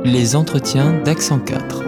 Les entretiens d'Accent 4.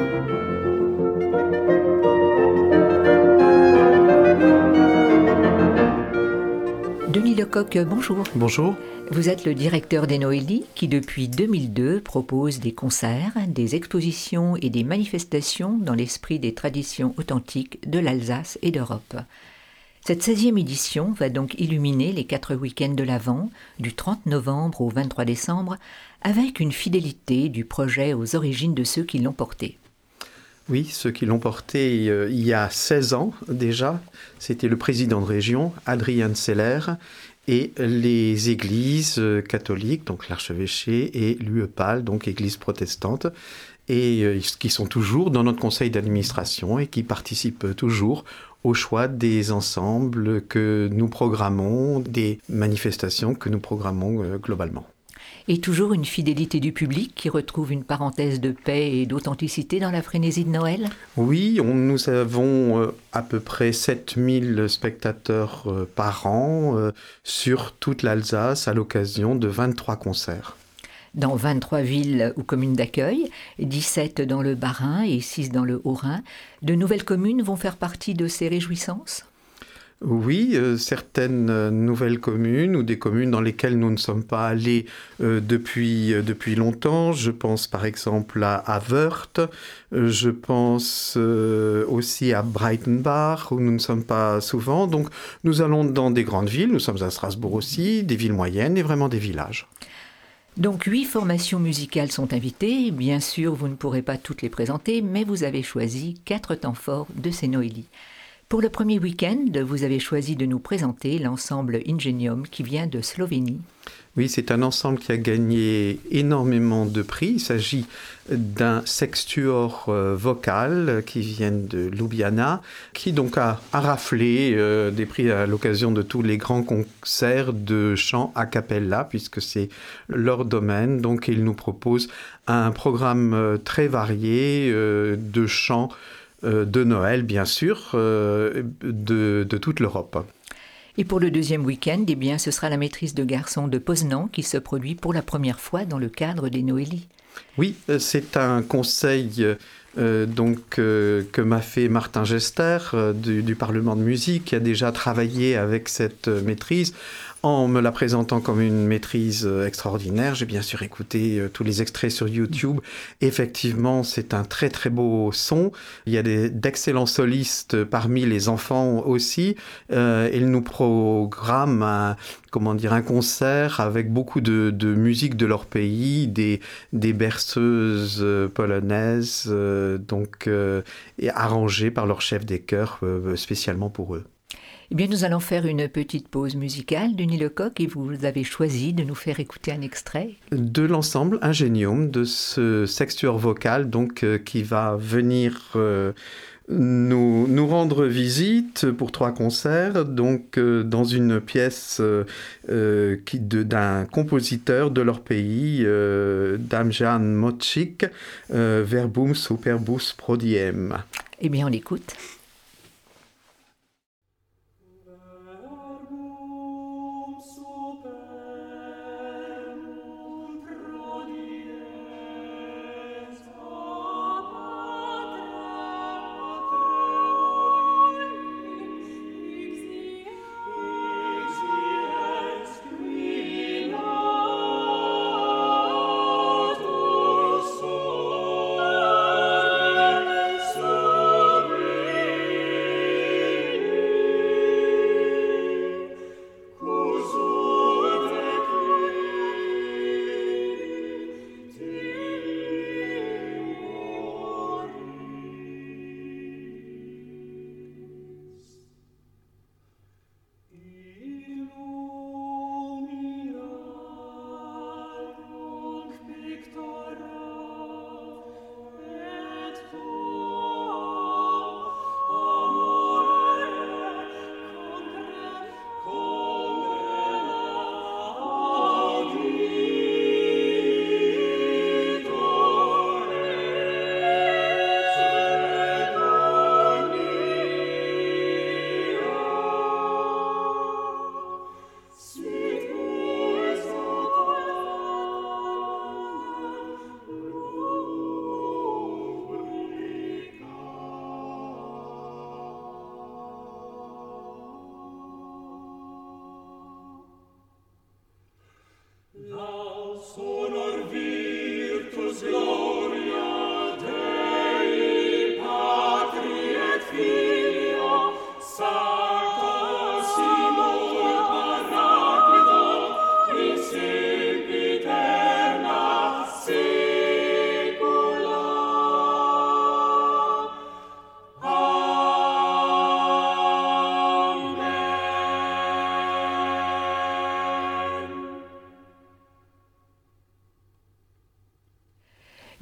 Denis Lecoq, bonjour. Bonjour. Vous êtes le directeur des Noélies qui, depuis 2002, propose des concerts, des expositions et des manifestations dans l'esprit des traditions authentiques de l'Alsace et d'Europe. Cette 16e édition va donc illuminer les 4 week-ends de l'Avent, du 30 novembre au 23 décembre, avec une fidélité du projet aux origines de ceux qui l'ont porté. Oui, ceux qui l'ont porté il y a 16 ans déjà, c'était le président de région, Adrian Seller, et les églises catholiques, donc l'archevêché, et l'UEPAL, donc église protestante, et qui sont toujours dans notre conseil d'administration et qui participent toujours au choix des ensembles que nous programmons, des manifestations que nous programmons globalement. Et toujours une fidélité du public qui retrouve une parenthèse de paix et d'authenticité dans la frénésie de Noël ? Oui, nous avons à peu près 7000 spectateurs par an sur toute l'Alsace à l'occasion de 23 concerts. Dans 23 villes ou communes d'accueil, 17 dans le Bas-Rhin et 6 dans le Haut-Rhin, de nouvelles communes vont faire partie de ces réjouissances ? Oui, certaines nouvelles communes ou des communes dans lesquelles nous ne sommes pas allés depuis longtemps. Je pense par exemple à Wörth, je pense aussi à Breitenbach où nous ne sommes pas souvent. Donc nous allons dans des grandes villes, nous sommes à Strasbourg aussi, des villes moyennes et vraiment des villages. Donc 8 formations musicales sont invitées. Bien sûr, vous ne pourrez pas toutes les présenter, mais vous avez choisi 4 temps forts de ces Noélies. Pour le premier week-end, vous avez choisi de nous présenter l'ensemble Ingenium qui vient de Slovénie. Oui, c'est un ensemble qui a gagné énormément de prix. Il s'agit d'un sextuor vocal qui vient de Ljubljana, qui donc a raflé des prix à l'occasion de tous les grands concerts de chant a cappella, puisque c'est leur domaine. Donc ils nous proposent un programme très varié de chants de Noël, bien sûr, de toute l'Europe. Et pour le deuxième week-end, eh bien, ce sera la maîtrise de garçons de Poznan qui se produit pour la première fois dans le cadre des Noélies. Oui, c'est un conseil que m'a fait Martin Gester du Parlement de musique, qui a déjà travaillé avec cette maîtrise. En me la présentant comme une maîtrise extraordinaire, j'ai bien sûr écouté tous les extraits sur YouTube. Effectivement, c'est un très très beau son. Il y a d'excellents solistes parmi les enfants aussi. Ils nous programment un concert avec beaucoup de musique de leur pays, des berceuses polonaises, et arrangées par leur chef des chœurs spécialement pour eux. Eh bien, nous allons faire une petite pause musicale, Denis Lecoq, et vous avez choisi de nous faire écouter un extrait. De l'ensemble Ingenium, de ce sextuor vocal, qui va venir nous rendre visite pour 3 concerts, dans une pièce d'un compositeur de leur pays, Damjan Mocik, Verbum superbus prodiem. Eh bien, on l'écoute.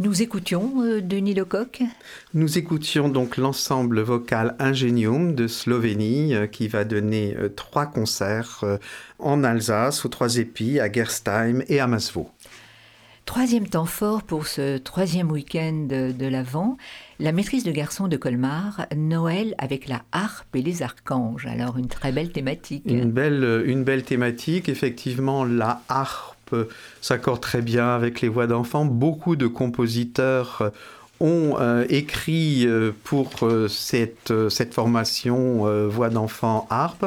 Nous écoutions Denis Lecoq. Nous écoutions donc l'ensemble vocal Ingenium de Slovénie qui va donner 3 concerts en Alsace, aux 3 Épis, à Gerstheim et à Masevaux. 3e temps fort pour ce 3e week-end de l'Avent, la maîtrise de garçons de Colmar, Noël avec la harpe et les archanges. Alors une très belle thématique. Une belle thématique, effectivement la harpe s'accorde très bien avec les voix d'enfants. Beaucoup de compositeurs ont écrit pour cette formation voix d'enfant harpe.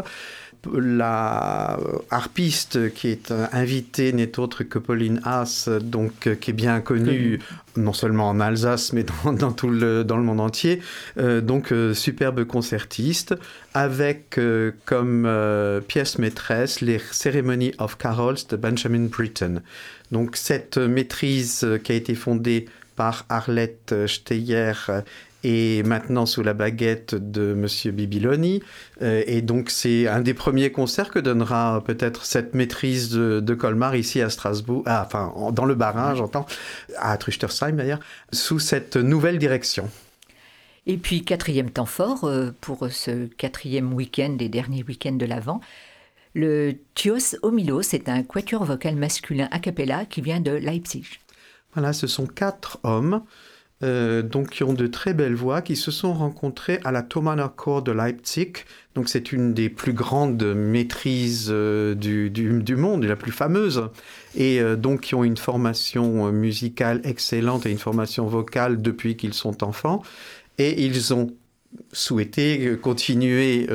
La harpiste qui est invitée n'est autre que Pauline Haas, donc qui est bien connue non seulement en Alsace mais dans le monde entier. Donc superbe concertiste avec comme pièce maîtresse les Ceremony of Carols de Benjamin Britten. Donc cette maîtrise qui a été fondée par Arlette Steyer et maintenant sous la baguette de Monsieur Bibiloni. Et donc c'est un des premiers concerts que donnera peut-être cette maîtrise de Colmar ici à Strasbourg, dans le Bas-Rhin, j'entends, à Trüchtersheim d'ailleurs, sous cette nouvelle direction. Et puis 4e temps fort pour ce 4e week-end et dernier week-end de l'Avent. Le Thios Homilos, c'est un quatuor vocal masculin a cappella qui vient de Leipzig. Voilà, ce sont 4 hommes. Donc qui ont de très belles voix, qui se sont rencontrés à la Thomaner Chor de Leipzig. Donc c'est une des plus grandes maîtrises du monde, la plus fameuse. Et donc qui ont une formation musicale excellente et une formation vocale depuis qu'ils sont enfants. Et ils ont souhaité continuer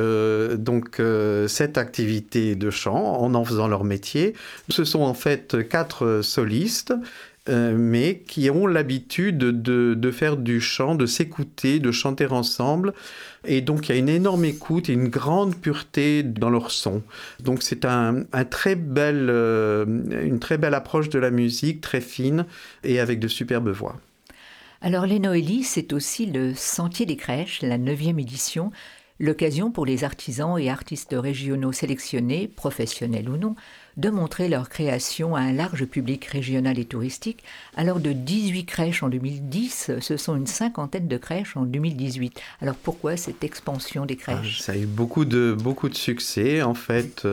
cette activité de chant en faisant leur métier. Ce sont en fait 4 solistes, mais qui ont l'habitude de faire du chant, de s'écouter, de chanter ensemble. Et donc, il y a une énorme écoute et une grande pureté dans leur son. Donc, c'est une très belle approche de la musique, très fine et avec de superbes voix. Alors, les Noélies, c'est aussi le Sentier des Crèches, la 9e édition, l'occasion pour les artisans et artistes régionaux sélectionnés, professionnels ou non, de montrer leur création à un large public régional et touristique. Alors de 18 crèches en 2010, ce sont une 50aine de crèches en 2018. Alors pourquoi cette expansion des crèches ? Ça a eu beaucoup de succès. En fait,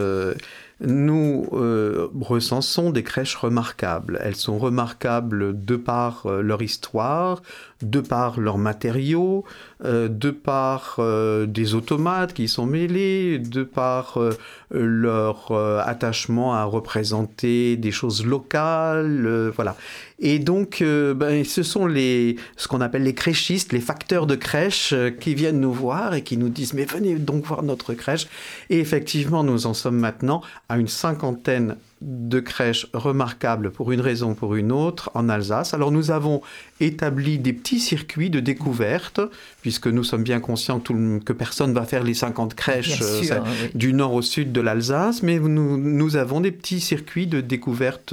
nous recensons des crèches remarquables. Elles sont remarquables de par leur histoire, de par leurs matériaux, de par des automates qui sont mêlés, de par leur attachement à représenter des choses locales, voilà. Et donc, ce sont ce qu'on appelle les créchistes, les facteurs de crèche qui viennent nous voir et qui nous disent « Mais venez donc voir notre crèche ». Et effectivement, nous en sommes maintenant à une 50aine de crèches remarquables pour une raison ou pour une autre en Alsace. Alors nous avons établi des petits circuits de découverte, puisque nous sommes bien conscients que personne ne va faire les 50 crèches du nord au sud de l'Alsace, mais nous avons des petits circuits de découverte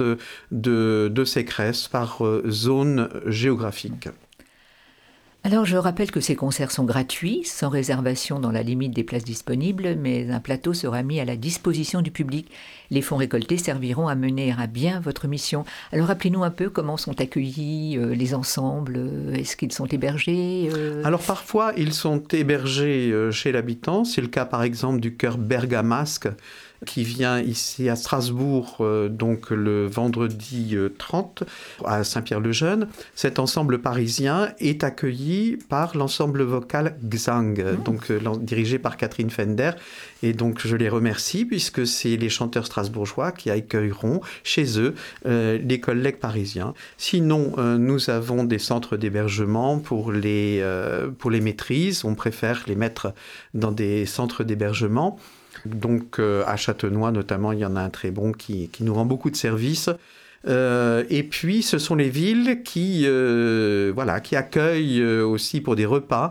de ces crèches par zone géographique. Alors je rappelle que ces concerts sont gratuits, sans réservation dans la limite des places disponibles, mais un plateau sera mis à la disposition du public. Les fonds récoltés serviront à mener à bien votre mission. Alors rappelez-nous un peu comment sont accueillis les ensembles, est-ce qu'ils sont hébergés Alors parfois ils sont hébergés chez l'habitant, c'est le cas par exemple du chœur Bergamasque, qui vient ici à Strasbourg, donc le vendredi 30, à Saint-Pierre-le-Jeune. Cet ensemble parisien est accueilli par l'ensemble vocal Gesang, donc dirigé par Catherine Fender. Et donc je les remercie, puisque c'est les chanteurs strasbourgeois qui accueilleront chez eux les collègues parisiens. Sinon, nous avons des centres d'hébergement pour les maîtrises. On préfère les mettre dans des centres d'hébergement. Donc à Châtenois notamment, il y en a un très bon qui nous rend beaucoup de services. Et puis ce sont les villes qui accueillent aussi pour des repas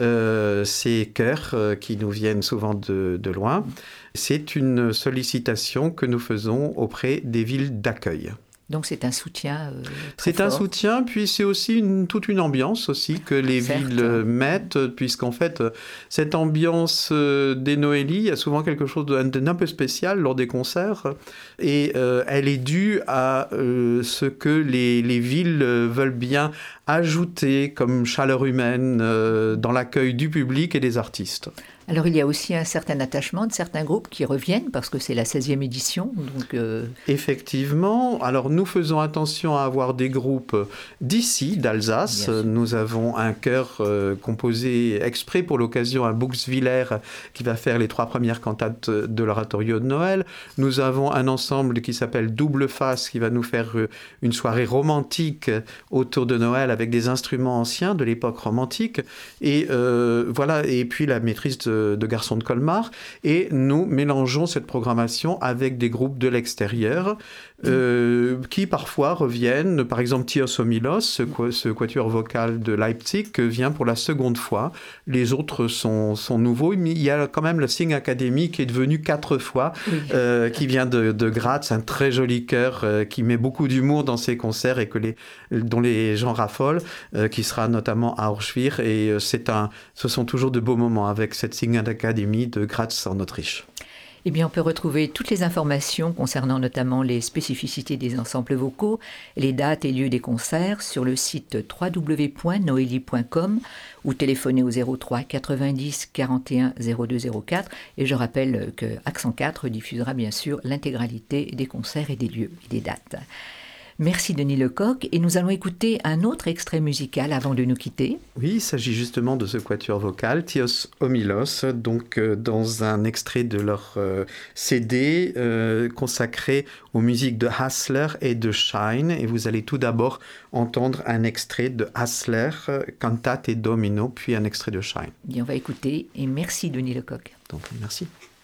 ces chœurs qui nous viennent souvent de loin. C'est une sollicitation que nous faisons auprès des villes d'accueil. Donc c'est un soutien C'est fort. un soutien, puis c'est aussi toute une ambiance aussi que les villes mettent, puisqu'en fait, cette ambiance des Noélies, il y a souvent quelque chose d'un peu spécial lors des concerts, et elle est due à ce que les villes veulent bien ajouter comme chaleur humaine dans l'accueil du public et des artistes. Alors il y a aussi un certain attachement de certains groupes qui reviennent parce que c'est la 16e édition. Donc Effectivement. Alors nous faisons attention à avoir des groupes d'ici, d'Alsace. Nous avons un chœur composé exprès pour l'occasion à Bouxwiller qui va faire les 3 premières cantates de l'oratorio de Noël. Nous avons un ensemble qui s'appelle Double Face qui va nous faire une soirée romantique autour de Noël avec des instruments anciens de l'époque romantique. Et voilà. Et puis la maîtrise de Garçons de Colmar, et nous mélangeons cette programmation avec des groupes de l'extérieur qui parfois reviennent. Par exemple, Tios Homilos, ce quatuor vocal de Leipzig, vient pour la seconde fois. Les autres sont nouveaux, mais il y a quand même le Sing Academy qui est devenu 4 fois, qui vient de Graz, un très joli chœur qui met beaucoup d'humour dans ses concerts et dont les gens raffolent, qui sera notamment à Auschwitz, et ce sont toujours de beaux moments avec cette Sing Academy de Graz en Autriche. Eh bien, on peut retrouver toutes les informations concernant notamment les spécificités des ensembles vocaux, les dates et lieux des concerts sur le site www.noeli.com ou téléphoner au 03 90 41 02 04. Et je rappelle que Accent 4 diffusera bien sûr l'intégralité des concerts et des lieux et des dates. Merci Denis Lecoq, et nous allons écouter un autre extrait musical avant de nous quitter. Oui, il s'agit justement de ce quatuor vocal, Tios Homilos, donc dans un extrait de leur CD consacré aux musiques de Hassler et de Schein, et vous allez tout d'abord entendre un extrait de Hassler, Cantate Domino, puis un extrait de Schein. Et on va écouter, et merci Denis Lecoq. Donc merci.